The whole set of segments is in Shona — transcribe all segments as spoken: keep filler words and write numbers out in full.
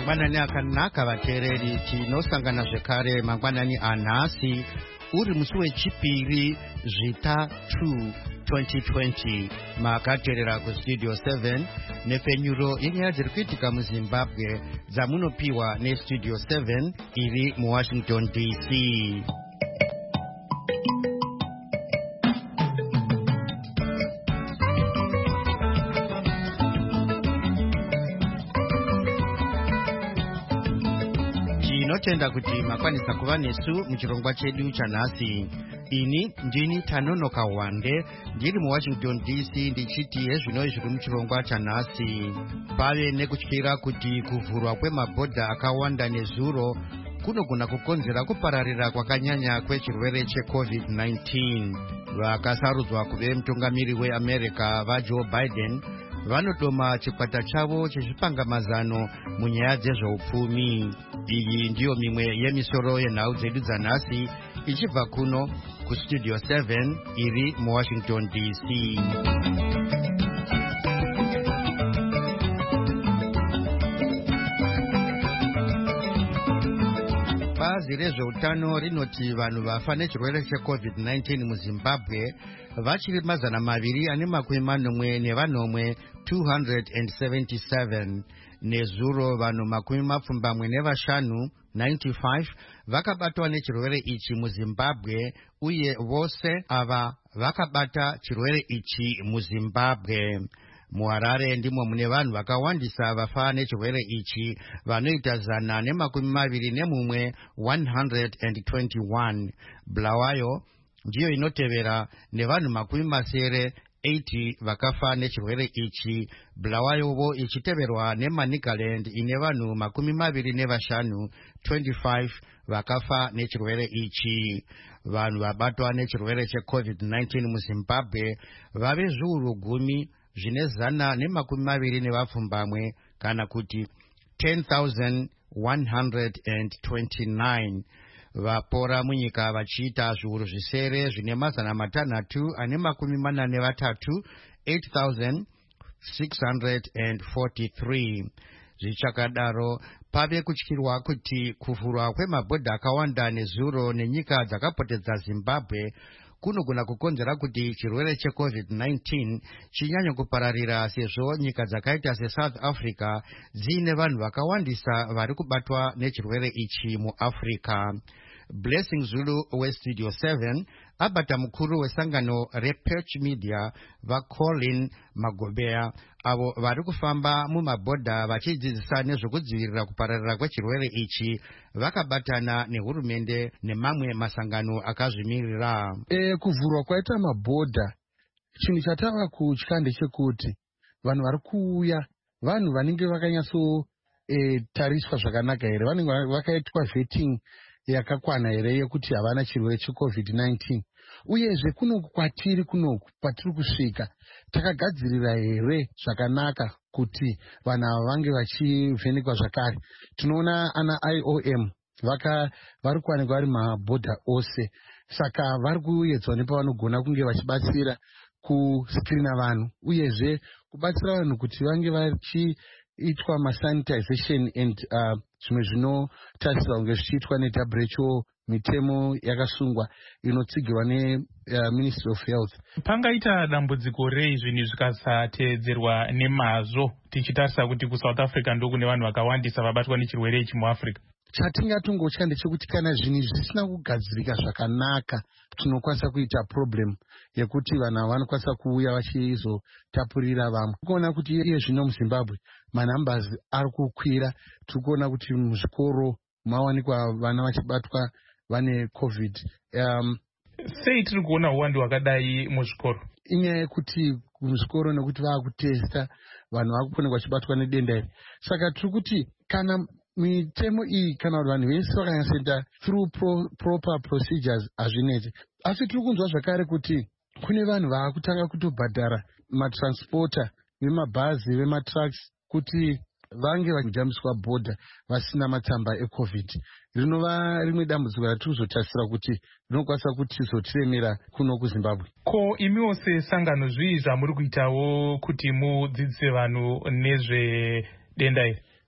mangwanani akanaka vateereri, tinosangana zvekare mangwanani anhasi uri musi wechipiri zvitatu twenty twenty. makateerera kustudio seven nepfenyuro yenyaya dziri kuitika muzimbabwe dzamunopiwa nestudio seven iri muwashington D C. tinotenda kuti makwanisa kuva nesu muchirongwa chedu chanhasi. ini ndini Tanonoka Wande ndiri muwashington D C ndichiti hezvino zviri muchirongwa chanhasi. pave nekutyira kuti kuvhurwa kwemabhodha akawanda nezuro kunogona kukonzera kupararira kwakanyanya kwechirwere checovid nineteen. vakasarudzwa kuve mutungamiri weamerica vaJoe Biden vanodoma chikwata chavo chezvipangamazano munyaya dzezveupfumi. iyi ndiyo mimwe yemisoro yenhau dzedu dzanhasi ichibva kuno kustudio seven iri muwashington D C. bazi rezveutano rinoti vanhu vafa nechirwere checovid nineteen muzimbabwe vachiri mazana maviri ane makumi manomwe nevanomwe two hundred seventy-seven. nezuro vanhu makumi mapfumbamwe nevashanu ninety-five vakabatwa nechirwere ichi muzimbabwe, uye vose ava vakabata chirwere ichi muzimbabwe. muharare ndimo mune vanhu vakawandisa vafa nechirwere ichi vanoita zana nemakumi maviri nemumwe one hundred twenty-one. bulawayo ndiyo inotevera nevanhu makumi masere eighty vakafa nechirwere ichi, bulawayovo ichiteverwa nemanicaland ine vanhu makumi maviri nevashanu twenty-five vakafa nechirwere ichi. vanhu vabatwa nechirwere checovid nineteen muzimbabwe vave zviuru gumi zvine zana nemakumi maviri nevapfumbamwe kana kuti ten thousand one hundred twenty-nine. vapora munyika vachiita zviuru zvisere zvine mazana matanhatu ane makumi mana nevatatu eight thousand six hundred forty-three. zvichakadaro pave kutyirwa kuti kuvhurwa kwemabhodha akawanda nezuro nenyika dzakapotedza zimbabwe kunogona kukonzera kuti chirwere checovid nineteen chinyanye kupararira, sezvo nyika dzakaita seSouth Africa dziine vanhu vakawandisa vari kubatwa nechirwere ichi muAfrica. Blessing Zulu westudio seven abata mukuru wesangano rePerch Media vaColin Magobea avo vari kufamba mumabhodha vachidzidzisa nezvekudzivirira kupararira kwechirwere ichi vakabatana nehurumende nemamwe masangano akazvimirira. E, kuvhurwa kwaita mabhodha, chinhu chatava kutya ndechekuti vanhu vari kuuya vanhu vanenge vakanyatso e, tariswa zvakanaka here, vanenge vakaitwa vetting yakakwana here yekuti havana chirwere checovid nineteen. uyezve kunoku kwatiri kunoku kwatiri kusvika takagadzirira here zvakanaka kuti vanhu ava vange vachivhenekwa zvakare. tinoona ana I O M vaka vari kuwanikwa vari mabhodha ose, saka vari kuedzwa nepavanogona kunge vachibatsira kuscreena vanhu, uyezve kubatsira vanhu kuti vange vachiitwa masanitization and uh, zvimwe zvinotarisirwa kunge zvichiitwa neW H O, mitemo yakasungwa inotsigirwa neministry uh, of health. pangaita dambudziko rei zvinhu zvikasateedzerwa nemazvo, tichitarisa kuti kuSouth Africa ndokune vanhu vakawandisa vabatwa nechirwere ichi muAfrica? chatingatongotya ndechekuti kana zvinhu zvisina kugadzirika zvakanaka tinokwanisa kuita problem yekuti vanhu ava vanokwanisa kuuya vachizotapurira vamwe. kuona kuti iye zvino muZimbabwe manambers ari kukwira, tiri kuona kuti muzvikoro mawanikwa vana vachibatwa vane covid. um, sei tiri kuona uwandu hwakadai muzvikoro? inyaya yekuti muzvikoro nekuti vaakutesta vanhu vakuponekwa vachibatwa nedenda iri. saka tiri kuti kana mitemo iyi kana kuti vanhu vese vakanyatsoenda through pro, proper procedures hazvineti. asi tiri kunzwa zvakare kuti kune vanhu vaakutanga kutobhadhara matransporter vemabhazi vematrucks kuti vange vachijambiswa bhodha vasina matsamba ecovid. rinova rimwe dambudziko ratiri kuzotarisira kuti rinokwanisa kuti zotiremera kuno kuZimbabwe. ko imiwo sesangano zvii zvamuri kuitawo kuti mudzidzise vanhu nezvedenda iri?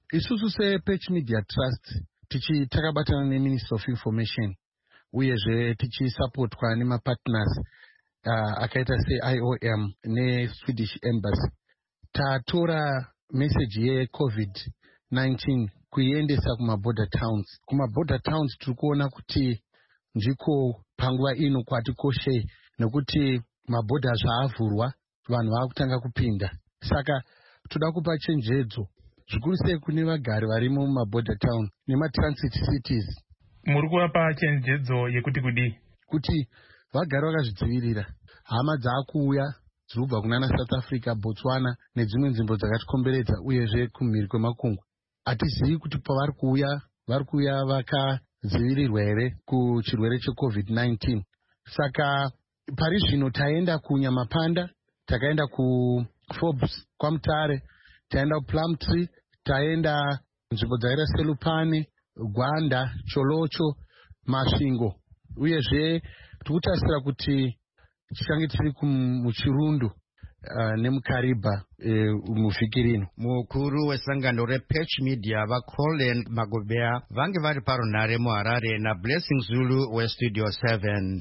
isusu sePatch Media Trust tichi takabatana neMinister of Information uyezve tichisupportwa nemapartners uh, akaita se-I O M neSwedish Embassy tatora message yeCovid nineteen kuiendesa kumaborder towns. Kumaborder towns tiri kuona kuti ndiko panguva ino kwatikoshei nekuti mabhodha zvaavhurwa vanhu vaakutanga kupinda. Saka toda kupa chenjedzo zvikuru sei kune vagari vari mumaborder town nematransit cities. Muri kuvapa chenjedzo yekuti kudii? Kuti vagari vakazvidzivirira. Hama dzaakuuya dziri kubva kunana South Africa, Botswana nedzimwe nzvimbo dzakatikomberedza uyezve kumhiri kwemakungwa. Hatizivi kuti pavari kuuya vari kuuya vakadzivirirwa here kuchirwere cheCovid nineteen. Saka pari zvino taenda kuNyamapanda, takaenda kuForbes kwaMutare, taenda kuPlumtree, taenda nzvimbo dzakaita seLupane, Gwanda, Cholocho, Masvingo uyezve tikutarisira kuti tichange tiri muChirundu uh, nemukariba uh, muvhiki rino. Mukuru wesangano rePatch Media vaColin Magobea vange vari parunhare muHarare naBlessing Zulu weStudio seven.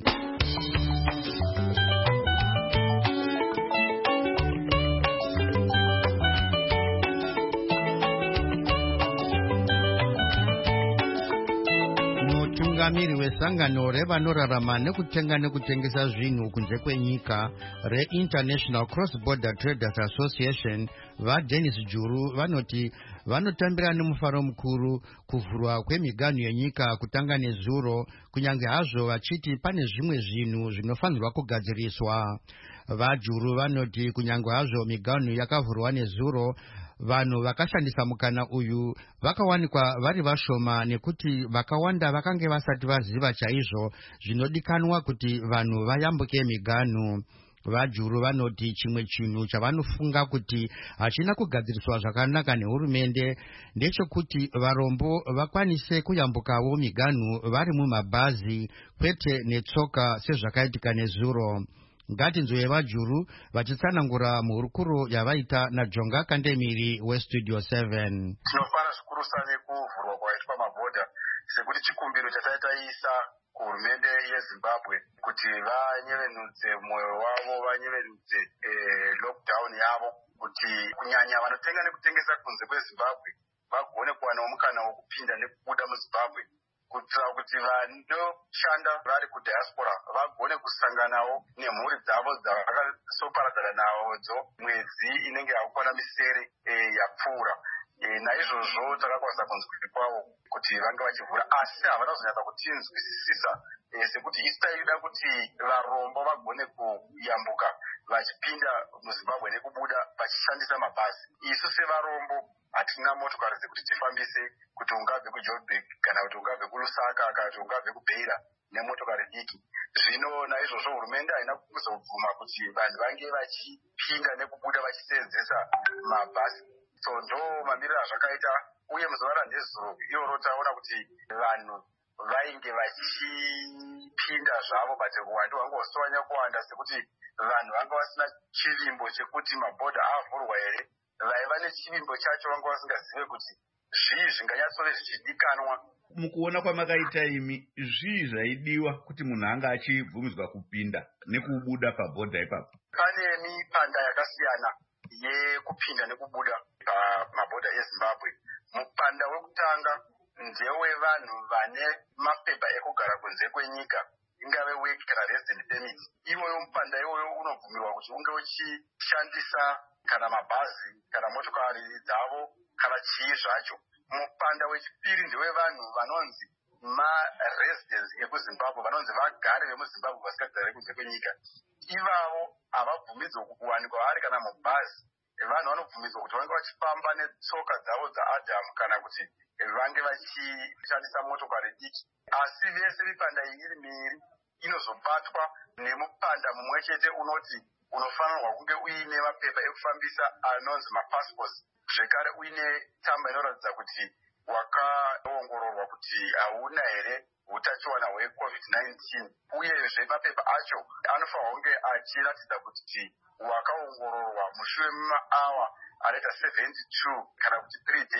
Mutungamiri wesangano revanorarama nekutenga nekutengesa zvinhu kunze kwenyika reInternational Cross Border Traders Association vaDennis Juru vanoti vanotambira nemufaro mukuru kuvhurwa kwemiganhu yenyika kutanga nezuro, kunyange hazvo vachiti pane zvimwe zvinhu zvinofanirwa kugadziriswa. VaJuru vanoti kunyange hazvo miganhu yakavhurwa nezuro, vanhu vakashandisa mukana uyu vakawanikwa vari vashoma nekuti vakawanda vakange vasati vaziva chaizvo zvinodikanwa kuti vanhu vayambuke miganhu. VaJuru vanoti chimwe chinhu chavanofunga kuti hachina kugadziriswa zvakanaka nehurumende ndechekuti varombo vakwanise kuyambukawo miganhu vari mumabhazi kwete netsoka sezvakaitika nezuro. Ngatinzwe VaJuru vachitsanangura muhurukuro yavaita naJonga Kandemiri weStudio seven. Tinofara zvikuru sana nekuvhurwa kwaitwa mabhodha sekuti chikumbiro chataitaisa kuhurumende yeZimbabwe kuti vanyevenudze mwoyo wavo, vanyevenudze eh, lockdown yavo kuti kunyanya vanotenga nekutengesa kunze kweZimbabwe vagone kuwana mukana wokupinda nekubuda muZimbabwe kuitira kuti vanoshanda vari kudiaspora vagone kusanganawo nemhuri dzavo dzavakasoparadzana nadzo mwedzi inenge yakukwana misere e, yapfuura. E, naizvozvo takakwanisa kunzwi kwavo kuti vange vachivhura, asi havana kuzonyatsa kutinzwisisa e, sekuti isitaida kuti varombo vagone kuyambuka vachipinda muZimbabwe nekubuda vachishandisa mabhazi. Isu sevarombo hatina motokari dzekuti tifambise kuti ungabve kuJoburg kana kuti ungabve kuLusaka kana kuti ungabve kuBeira nemotokari diki. Zvino naizvozvo hurumende haina kuzobvuma kuti vanhu vange vachipinda nekubuda vachiseenzesa mabhazi. So ndo mamiriro azvakaita, uye muzuva randezuro iroro taona kuti vanhu vainge vachipinda zvavo but uwandu hwange husitowanya kuwanda sekuti vanhu vanga vasina chivimbo chekuti mabhodha avhurwa here. Vaiva nechivimbo chacho vanga vasingazive kuti zvii zvinganyatsove zvichidikanwa. Mukuona kwamakaita imi, zvii zvaidiwa kuti munhu anga achibvumidzwa kupinda nekubuda pabhodha ipapo? Pane mipanda yakasiyana yekupinda nekubuda pamabhodha eZimbabwe. Mupanda wekutanga ndewe vanhu vane mapepa ekugara kunze kwenyika, ingave work kana resident permit. Iwoyo mupanda iwoyo unobvumirwa kuti unge uchishandisa kana mabhazi kana motokari dzavo kana chii zvacho. Mupanda wechipiri ndewe vanhu vanonzi maresidents ekuZimbabwe, vanonzi vagari vemuZimbabwe vasikagari kunze kwenyika. Ivavo havabvumidzwa kuwanikwa vari kana mubhazi. Vanhu vanobvumidzwa kuti vange vachifamba netsoka dzavo dzaAdhamu kana kuti vange vachishandisa motokari diki. Asi vese mipanda iyi iri miiri inozobatwa nemupanda mumwe chete unoti unofanirwa kunge uine mapepa ekufambisa anonzi mapassports, zvekare uine tsamba inoratidza kuti wakaongororwa kuti hauna here utachiwana hweCovid nineteen, uyezve mapepa acho anofanirwa kunge achiratidza kuti wakaongororwa mushure memaawa anoita seventy-two kana kuti three days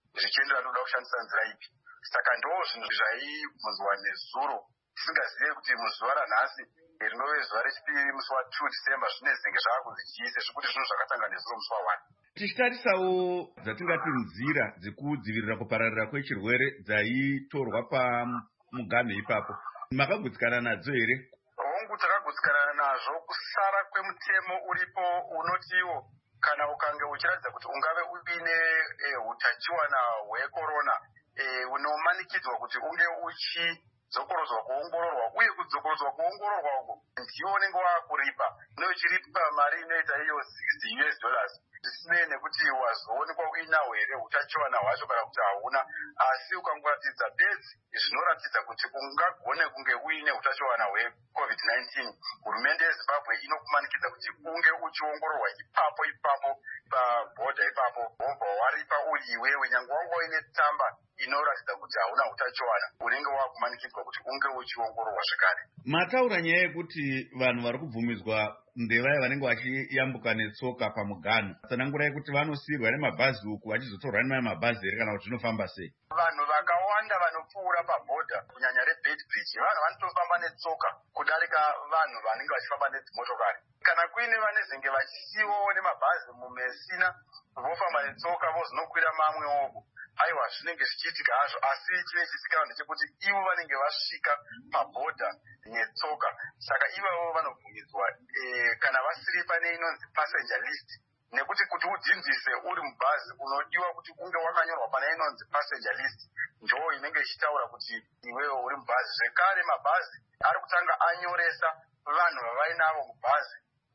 zvichienderana nokuda kushandisa nzira ipi. Saka ndo zvinhu zvaibvunzwa nezuro tisingazive kuti muzuva ranhasi rinove zuva rechipiri musi wa2 December zvine zvinenge zvaakunzi chiise zvekuti zvinhu zvakatanga nezuro musi wa1. Tichitarisawo dzatingati nzira dzekudzivirira kupararira kwechirwere dzaitorwa pamuganho ipapo, makagutsikana nadzo here? Hongu takagutsikana nazvo. Kusara kwemutemo uripo unotiwo kana ukange uchiratidza kuti ungave uine utachiwana hwekorona unomanikidzwa kuti unge uchidzokorozwa kuongororwa, uye kudzokorodzwa kuongororwa uko ndiwo unenge wakuripa neuchiripa mari inoita iyo sixty US dollars zvisinei nekuti wazoonekwa uinawo here utachiwana hwacho kana kuti hauna. Asi ukangoratidza bedzi zvinoratidza kuti ungagone kunge uine utachiwana hwecovid nineteen, hurumende yeZimbabwe inokumanikidza kuti unge uchiongororwa ipapo ipapo pabhodha ipapo, wobva waripa uri iwewe nyange wanga uine tsamba inoratidza kuti hauna utachiwana, unenge wakumanikidzwa kuti unge uchiongororwa zvekare. Mataura nyaya yekuti vanhu vari kubvumidzwa ndevaya vanenge vachiyambuka netsoka pamuganho, tsanangurai kuti vanosiyirwa nemabhazi uku vachizotorwa nemaya mabhazi here kana kuti zvinofamba sei? Vanhu vakawanda vanopfuura pabhodha kunyanya reBed Bridge vanhu vanotofamba netsoka kudarika vanhu vanenge vachifamba nedzimotokari. Kana kuine vanezenge vachisiyiwawo nemabhazi mumesina vofamba netsoka vozinokwira mamwe oko, aiwa zvinenge zvichiitika hazvo. Asi chinechiitika ndechekuti ivo vanenge vasvika pabhodha netsoka, saka ivavo vanobvumidzwa kana vasiri pane inonzi passenger list, nekuti kuti udzinzise uri mubhazi unodiwa kuti unge wakanyorwa pane inonzi passenger list, ndo inenge ichitaura kuti iwewo uri mubhazi. Zvekare mabhazi ari kutanga anyoresa vanhu vavainavo mubhazi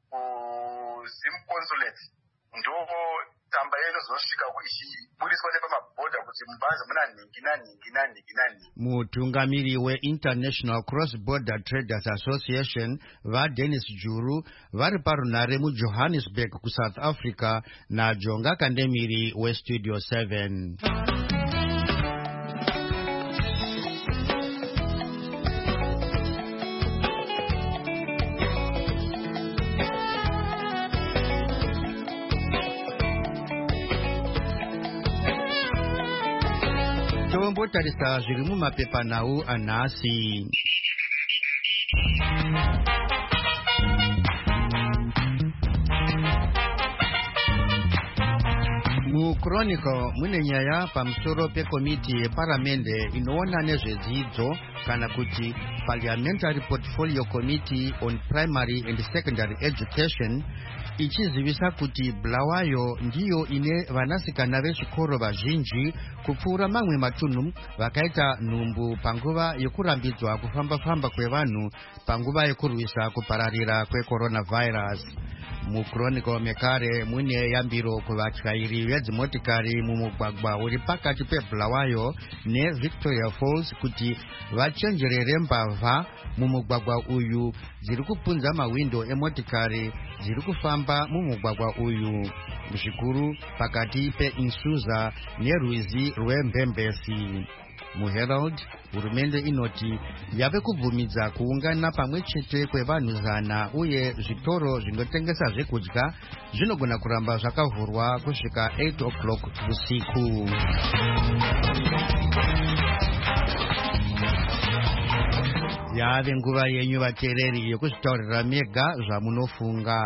kuZim consulate, ndo tsamba yeno zvinosvika ichiburiswa nepamabhodha kuti mubhazi muna nhingi nanhingi nanhingi nanhingi. Mutungamiri weInternational Cross Border Traders Association vaDennis Juru vari parunare muJohannesburg kuSouth Africa naJonga Kandemiri weStudio seven. Tombotarisa zviri mumapepanhau anhasi. MuChronicle mune nyaya pamusoro pekomiti yeparamende inoona nezvedzidzo kana kuti Parliamentary Portfolio Committee on Primary and Secondary Education ichizivisa kuti Bulawayo ndiyo ine vanasikana vechikoro vazhinji kupfuura mamwe matunhu vakaita nhumbu panguva yekurambidzwa kufamba-famba kwevanhu panguva yekurwisa kupararira kwecoronavirus. MuChronicle mekare mune yambiro kuvatyairi vedzimotikari mumugwagwa uri pakati peBulawayo neVictoria Falls kuti vachenjerere mbavha mumugwagwa uyu dziri kupunza mawindo emotikari dziri kufamba mumugwagwa uyu, zvikuru pakati peInsuza nerwizi rweMbembesi. MuHerald hurumende inoti yave kubvumidza kuungana pamwe chete kwevanhu zana uye zvitoro zvinotengesa zvekudya zvinogona kuramba zvakavhurwa kusvika eight o'clock usiku. Yave nguva yenyu vateereri yokuzvitaurira mega zvamunofunga.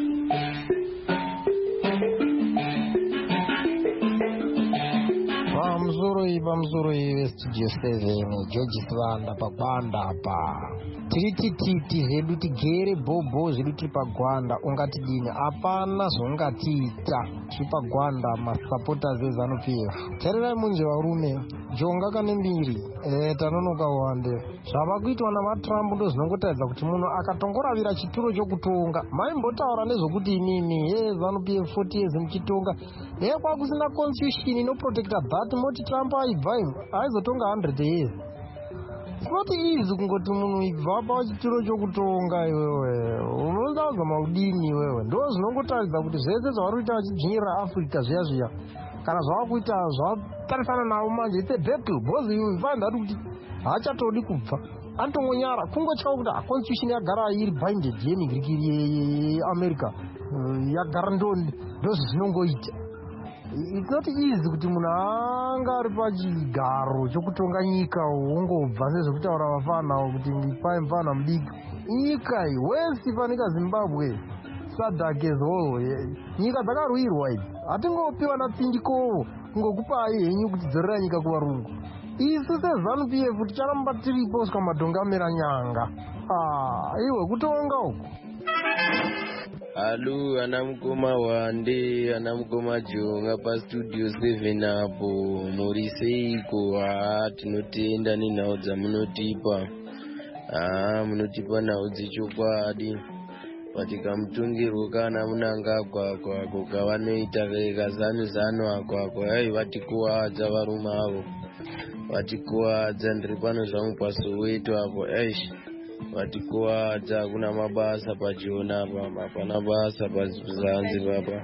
Pamzuroi pamzuroi weStudio seven George Svanda pagwanda apa. Tiri titi hedu tigere bobo zvedu tiri pagwanda ungatidini hapana zvongatiita tiri pagwanda masupporters eZANU-P F. Tarirai munje varume Jonga Kandemiri eh tanonoka wande zvava kuitwa navaTrump ndo zvinongotaridza kuti munhu akatongoravira chituro chokutonga maimbotaura nezvokuti inini ye ZANU-P F forty years muchitonga dai kwakusina constitution inoprotecta that moti Trump aibva aizotonga one hundred years. It's not easy kungoti munhu ibva pachituro chokutonga iwewe unoda maudini iwewe ndo zvinongotaridza kuti zvese zvavari kuita vachidzvinyirira Africa zviya zviya kana zvava kuita zvatarisana navo manje it's a battle because you find out kuti haachatodi kubva antongonyara kungotya kuti constitution yagara iri binded yenigirikiri yeAmerica yagara ndo ndo zvinongoita it's not easy kuti munhu anga ari pachigaro chokutonga nyika wongobva sezvekutaura vafana kuti ndipai mufana mudiki. Nyika iyi wesi panika Zimbabwe Sadak as whole, nyika dzakarwirwa idzi hatingopiwa napfindiko kungokupai henyu kuti dzorera nyika kuvarungu. Isu seZANU P F ticharamba tiripo kusvika madhonga amera nyanga. Ah, iwe kutonga uku. Halo, anamukoma wande, anamukoma jonga pa studio seven apo. Muriseiko, ah, tinotenda ninhau dzamunotipa. Ah, munotipa nhau dzechokwadi. Patika mutungirwo kana munanga akwakwa kukavanoita kazanu zanu akwakwa ai vatikuwadza varume avo vatikuwadza. Ndiri pano zvangu paSoweto apo eish vatikuwadza. Hakuna mabasa pachona apa, hapana basa pazanzi papa.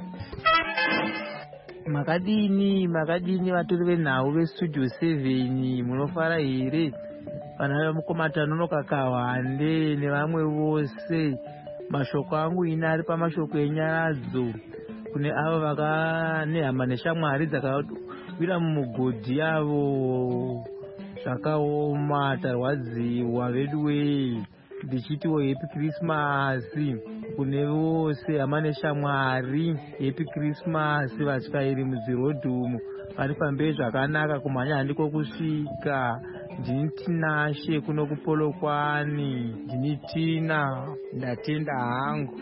Makadini makadini vatori venhau vestudio seven munofara here? Vana vemukomatano kakawande nevamwe vose. Mashoko angu ina ari pamashoko enyaradzo kune avo vaka nehama neshamwari dzakawira mumugodhi yavo zvakaoma. Tarwadziwa vedu wei, ndichitiwo happy Christmas kune vose hama neshamwari. Happy Christmas vatyairi mudzirodhi umu vanifambei zvakanaka, kumhanya handiko kusvika. Ndini Tinashe kuno kuPolokwani, ndini Tina, ndatenda hangu.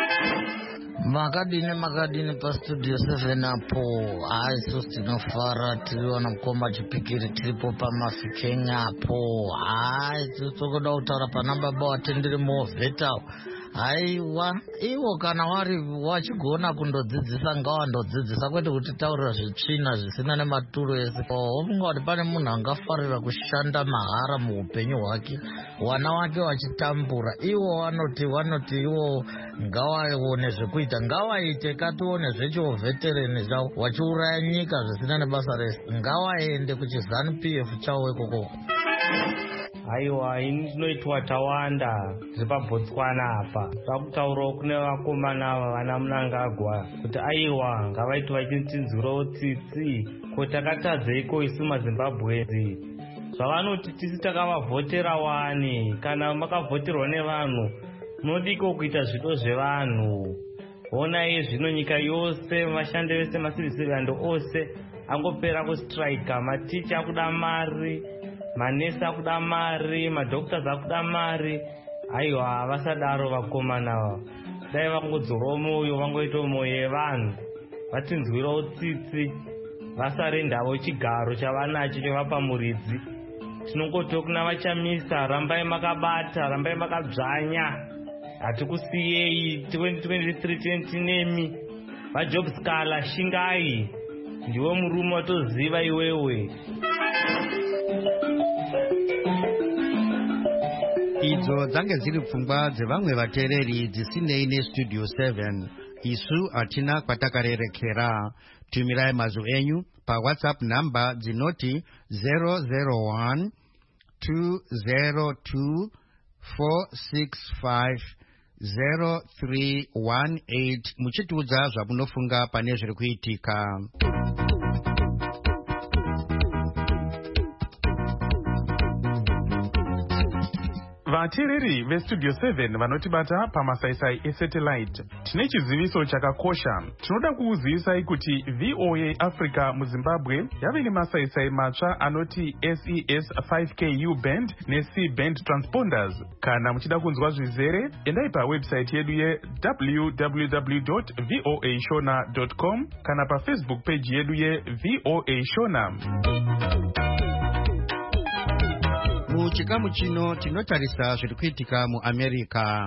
Makadini makadini pa studio seven apo. Hai isusu tinofara tiriona mukoma chipikiri tiripo pamafikenya apo. Hai tinoda kutaura pana baba watendere movheta. Haiwa iwo kana wari wachigona kundodzidzisa ngawandodzidzisa kwete kuti taurira zvitsvina zvisina nematuro ese. Ofunga kuti pane munhu angafarira kushanda mahara muupenyu hwake, wana wake wachitambura. Iwo vanoti vanoti iwo ngavaone zvekuita, ngavaite katione zvechiovhetereni zvavo wachiuraya nyika zvisina nebasa rese. Ngavaende kuchiZANU P F chawo ikoko. Aiwa, ini ndinoitwa tawanda zvepaBotswana apa. Vakutaurawo kune vakomana ava vana Mnangagwa kuti aiwa ngavaiti vachintinzwirawo tsitsi ko takatadzeiko isu maZimbabwe. Zvavanoti tisi takavavhotera wani, kana makavhoterwa nevanhu munodiko kuita zvido zvevanhu. Honai zvino nyika yose vashandi vese macivil servant ose angopera kustrike, maticha akuda mari, manesi akuda mari, madhoktors akuda mari. Aiwa vasadaro vakomana dai vangodzorowo moyo, vangoitawo moyo yevanhu, vatinzwirawo tsitsi, vasarendavo chigaro chavanacho chovapa muridzi. Tinongotiwo kuna vachamisa, rambai makabata, rambai makadzvanya, hatikusiyei twenty twenty-three twenty nemi. Vajob Scala shingai, ndiwe murume watoziva iwewe. Idzo dzange dziri pfungwa dzevamwe vateereri dzisinei nestudio seven. Isu hatina kwatakarerekera. Tumirai mazwi enyu pa WhatsApp namba dzinoti zero zero one two zero two four six five zero three one eight muchitiudza zvamunofunga pane zviri kuitika. Vateereri vestudio seven vanotibata pamasaisai esatellite, tine chiziviso chakakosha. Tinoda kukuzivisai kuti V O A Africa muZimbabwe yave nemasaisai matsva anoti S E S five K U band neC band transponders. Kana muchida kunzwa zvizere, endai pawebsite yedu ye w w w dot voa shona dot com kana pafacebook page yedu ye V O A Shona. Muchikamu chino tinotarisa zviri kuitika muAmerica.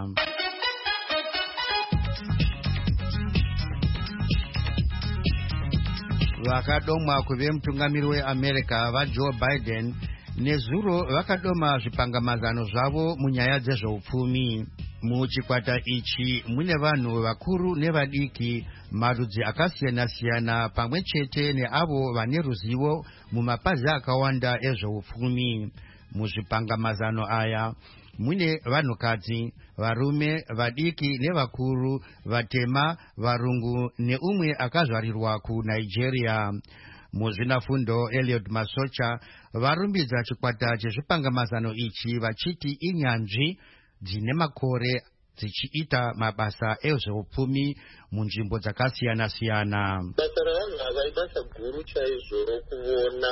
Vakadomwa kuve mutungamiri weAmerica vaJoe Biden nezuro vakadoma zvipangamazano zvavo munyaya dzezveupfumi. Muchikwata ichi mune vanhu vakuru nevadiki, marudzi akasiyana-siyana pamwe chete neavo vane ruzivo mumapazi akawanda ezveupfumi. Muzvipangamazano aya mune vanhukadzi, varume, vadiki nevakuru, vatema, varungu neumwe akazvarirwa kuNigeria. Muzvinafundo Eliot Masocha varumbidza chikwata chezvipangamazano ichi vachiti inyanzvi dzine makore dzichiita mabasa ezveupfumi munzvimbo dzakasiyana-siyana. Basa ravanhu ava ibasa guru chaizvo rokuona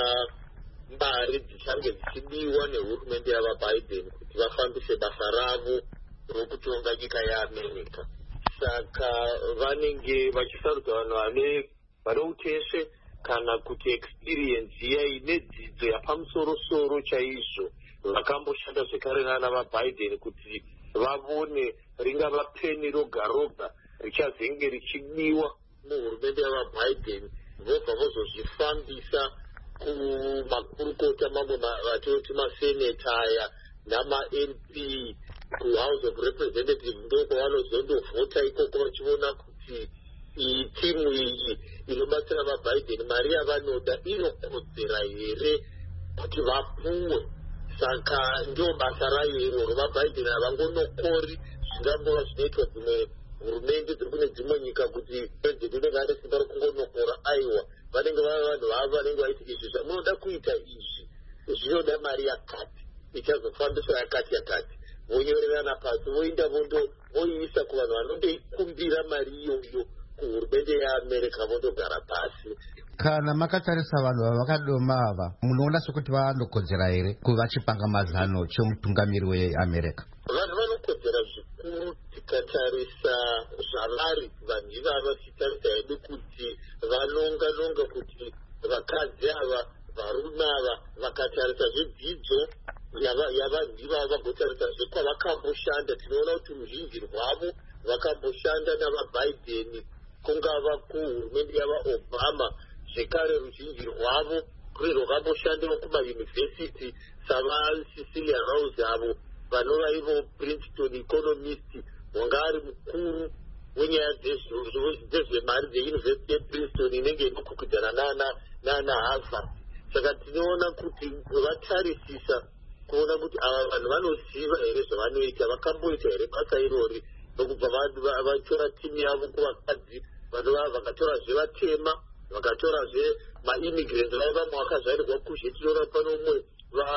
mari dzichange dzichidiwa nehurumende yavaBiden kuti vafambise basa ravo rokutonga nyika yeAmerica. Saka vanenge vachisarudza vanhu vane vane uteshe kana kuti experience yaine dzidzo yapamusoro-soro chaizvo vakamboshanda zvekare nana vaBiden kuti vavone ringava peni roga roga richazenge richidiwa muhurumende yavaBiden, vobva vozozvifambisa kumakurukota mamwe vatoti maseneta aya nama-M P kuhouse of representative ndoko vanozondovhota ikoko vachiona kuti iyi timu iyi inobatsira vaBiden mari yavanoda inokodzera here kuti vapuwe. Saka ndio basa rayo iroro. VaBiden havangonokori zvingangova zvinoitwa dzimwe hurumende dziri kune dzimwe nyika kuti president unenge ane simba rokungonokora. Aiwa, vanenge vava vanhu vavo vanenge vaiti izvi zvamunoda kuita izvi zvinoda mari yakati ichazofambiswa yakati yakati, vonyorerana pasi voenda vondo voiisa kuvanhu vanondoikumbira mari iyoyo kuhurumende yeAmerica vondogara pasi. Kana makatarisa vanhu vavakadoma ava munoona sekuti vanokodzera here kuva chipangamazano chemutungamiri weAmerica? Vanhu vanokodzera zvikuru tikatarisa zvavari vanhu ivava, tichitarisa hedu kuti vanonga-nonga kuti vakadzi ava varume ava vakatarisa zvedzidzo yavanhu ivava vagotarisa zvekwavakamboshanda, tinoona kuti ruzhinji rwavo vakamboshanda navaBiden, kungava kuhurumende yavaObama. Zvekare ruzhinji rwavo kuri rwakamboshandiwa kumayunivhesiti savaCecilia Rose avo vanova ivo Princeton economist, wanga ari mukuru wenyaya dzezvemari dzeyunivhesiti yePrinceton inenge inokwikwidzana nana Harvard. Saka tinoona kuti vatarisisa kuona kuti ava vanhu vanoziva here zvavanoita, vakamboita here basa irori, nokubva vatora timu yavo kuvakadzi vanova vakatorazve vatema, vakatorazve maimmigrants vaiva vamwe vakazvarirwa kuzhe. Tinoona pano umwe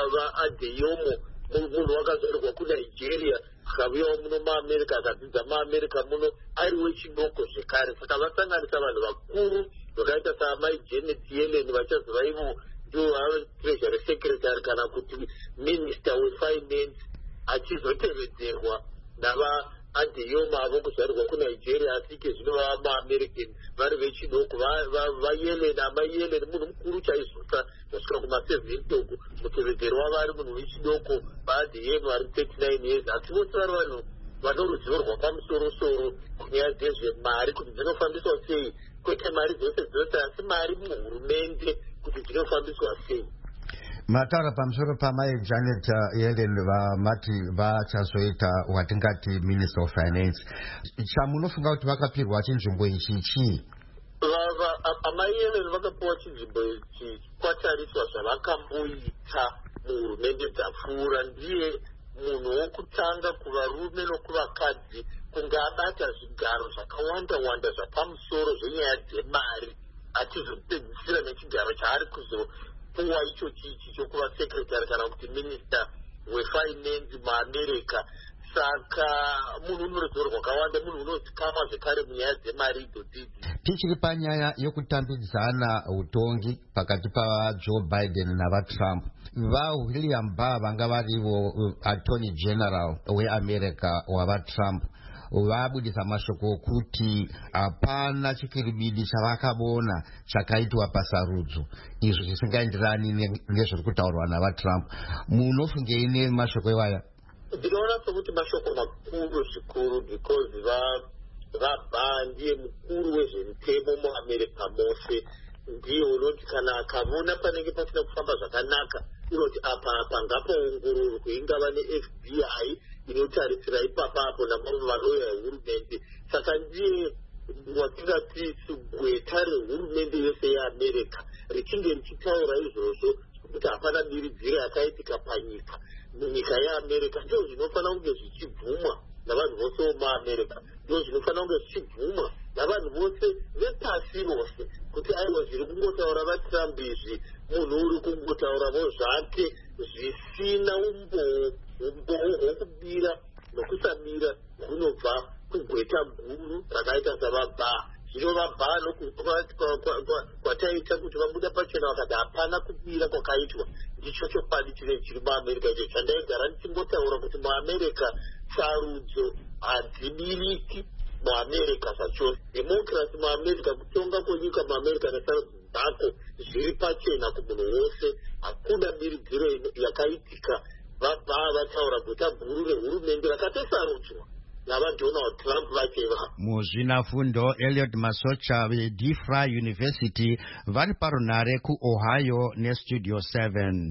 vaAdeyomo munhu wakazvarirwa kuNigeria akavuyawo muno muAmerica akadzidza muAmerica muno ari wechidoko zvekare. Saka vasanganisa vanhu vakuru vakaita saamai Janet Yellen vachazova ivo ndio treasury secretary kana kuti minister wefinance, achizotevedzerwa nava Adeyomo avo kuzvarirwa kuNigeria asike zvino vava muAmerican vari vechidoko. VaYellen amaYellen munhu mukuru chaizvota zvasvika kuma-seventy mutevedzeri wavo ari munhu wechidoko. vaAdeyomo vari thirty-nine years, asi vose vari vanhu vano ruzivo rwapamusoro-soro kunyaya dzezvemari kuti dzinofambiswa sei, kwete mari dzose dzose asi mari muhurumende kuti dzinofambiswa sei. Mataura pamusoro pamai Janet Yellen vamati vachazoita watingati Minister of Finance. Chamunofunga kuti vakapirwa chinzvimbo ichi chii? Amai Yellen vakapiwa chinzvimbo ichi kwatariswa zvavakamboita muhurumende dzapfuura. Ndiye munhu wokutanga kuvarume nokuvakadzi kunge abata zvigaro zvakawanda-wanda zvapamusoro zvenyaya dzemari, achizopedzisira nechigaro chaari kuzo puwa icho chichi chokuva secretary kana kuti minister wefinance muAmerica. Saka munhu unoruzivo rwakawanda, munhu unozikamwa zvekare munyaya dzemari idzodzi. Tichiri panyaya yokutambidzana utongi pakati paJoe Biden navaTrump, vaWilliam Barr vanga varivo attorney general weAmerica wavaTrump vabudisa mashoko okuti hapana chikiribidi chavakaona chakaitwa pasarudzo, izvo zvisingaenderani nezviri kutaurwa navaTrump. Munofungei nemashoko iwaya? Ndinoona sokuti mashoko makuru zvikuru, because vaBarr ndiye mukuru wezvemutemo muAmerica mose. Ndiye unoti kana akavona panenge pasina kufamba zvakanaka inoti apa apa ngapaongororwe, ingava neF B I inotarisira ipapapo namamwe maloya ehurumende. Saka ndiye watingati sugweta rehurumende yose yeAmerica richinge richitaura izvozvo kuti hapana diridziro yakaitika panyika. munyika yeamerica ndo zvinofanira kunge zvichibvumwa navanhu vose vomuamerica, ndo zvinofanira kunge zvichibvumwa navanhu vose vepasi rose, kuti aiwa zviri kungotaura vatrump izvi munhu uri kungotauravo zvake zvisina umboo umboo hwokubira nokusamira hunobva kugweta guru rakaita savabhaa. Zvino vabhaa kwataita kuti vabuda pachena vakati hapana kubira kwakaitwa, ndicho chokwadi chine chiri muamerica icho chandaigara ndichingotaura kuti muamerica sarudzo hadzibiriki muamerica zvachose. Democracy muamerica, kutonga kwenyika muamerica nesarudzo dzako zviri pachena kumunhu wose, hakuna birigiro yakaitika. Vabhaa vataura guta guru rehurumende rakatosarudzwa navadonald trump vacheva. Muzvinafundo Elliot Masocha veDeFry University vari parunare kuOhio neStudio seven.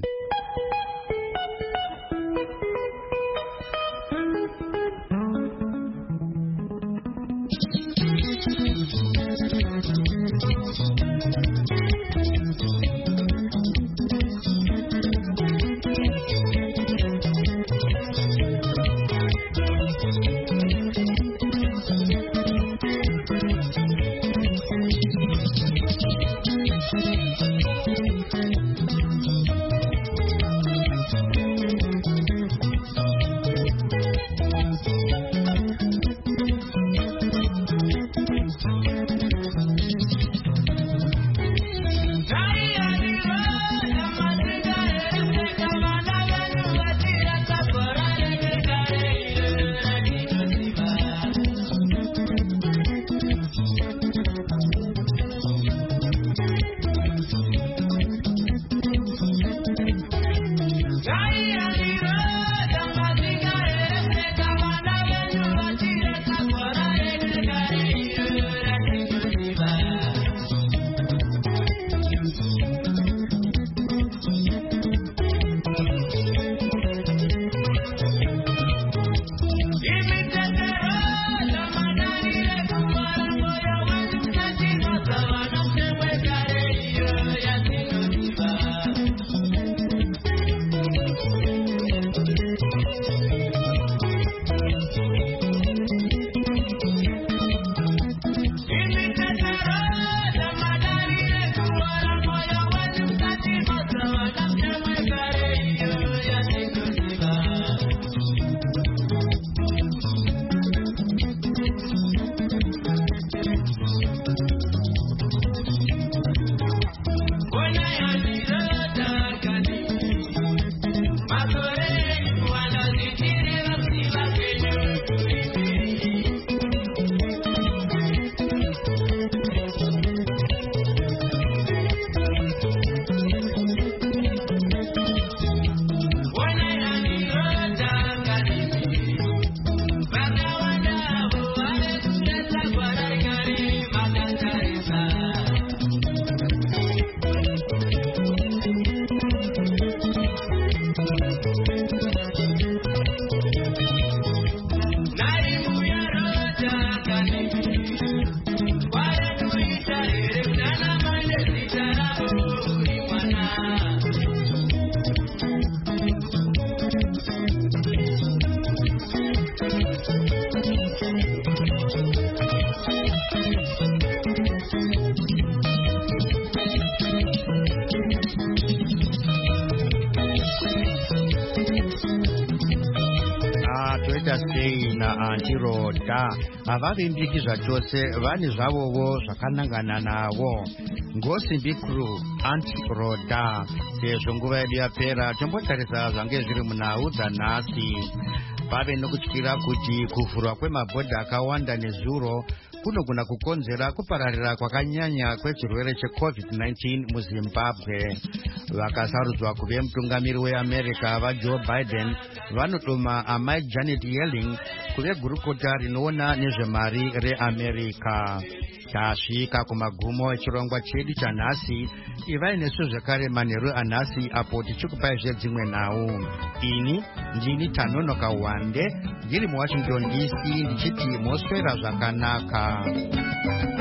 Antiroda havavimbiki zvachose, vane zvavovo zvakanangana navo. Ngosimbi Crew Antiroda. Sezvo nguva yedu yapera, tombotarisa zvange zviri munhau dzanhasi. Pave nokutyira kuti kuvhurwa kwemabhodha akawanda nezuro kunogona kukonzera kupararira kwakanyanya kwechirwere checovid nineteen muZimbabwe. Vakasarudzwa kuve mutungamiri weAmerica vaJoe Biden vanodoma amai Janet Yellen kuve gurukota rinoona nezvemari reAmerica. Tasvika kumagumo echirongwa chedu chanhasi. Ivai nesu zvekare manheru anhasi apo tichikupai zvedzimwe nhau. Ini ndini Tanonoka Wande ndiri muWashington D C ndichiti moswera zvakanaka.